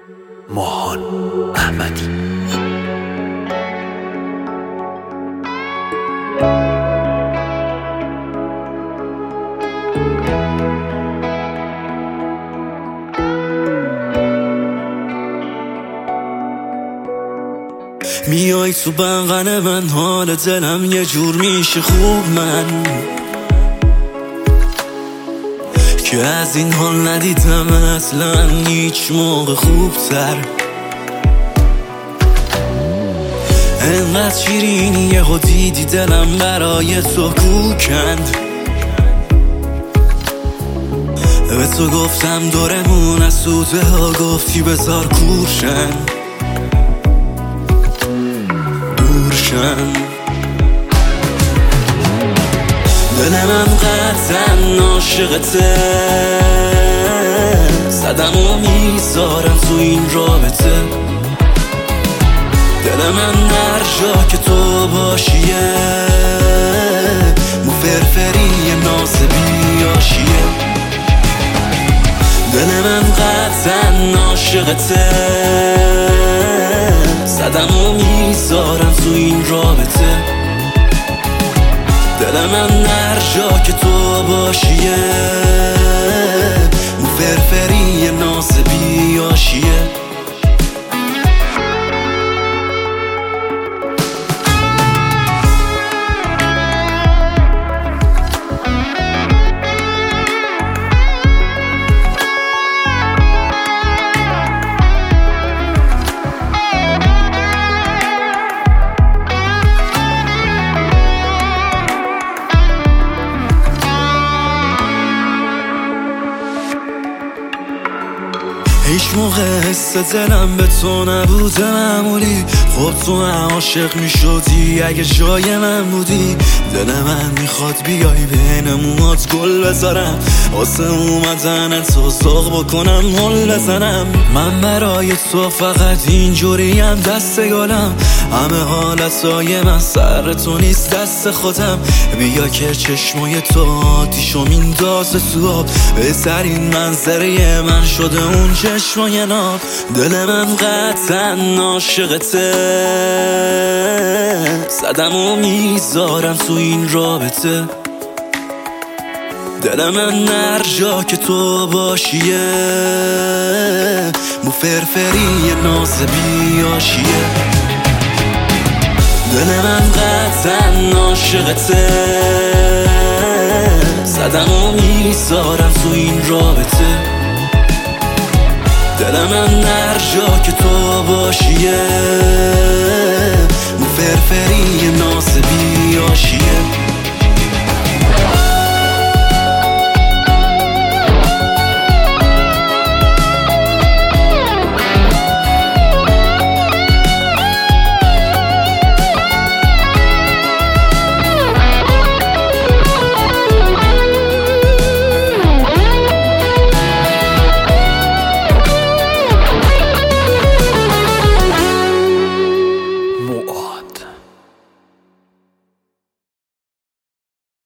ماهان احمدی. میای تو بغل من، حال دلم یه جور میشه خوب، من که از این حال ندیدم اصلا هیچ موقع خوبتر. انقدر شیرینی یهو دیدی دلم برای تو کوکند. به تو گفتم دورمون از سوزه ها، گفتی بذار کورشن دل من قطعا عاشقته، صدم و میذارم تو این رابطه. دل من هر جا که تو باشیه، مو فرفری ناز بیاشیه. دل من قطعا عاشقته، صدم و میذارم تو این رابطه. دل من هر جا که تو باشیه، اون فرفری ناز بیاشیه. هیچ موقع حس دلم به تو نبوده معمولی، خب تو عاشق میشدی اگه جای من بودی. دل من میخواد بیای بین موهات گل بذارم، واسه اومدن تو ساق بکنم مل بزنم. من برای تو فقط اینجوریم، دست گلم همه حالتهای من سر تو نیست دست خودم. بیا که چشمای تو آتیشو میندازه تو آب، بهترین منظره من شده اون چشمای ناب. دل من قطعا عاشقته، صدم و میذارم تو این رابطه. دل من هر جا که تو باشیه، مو فرفری ناز بیاشیه. دل من قطعا عاشقته، صدم و میذارم تو این رابطه. دل من هر جا که تو باشیه، مو فرفری ناز بیاشیه.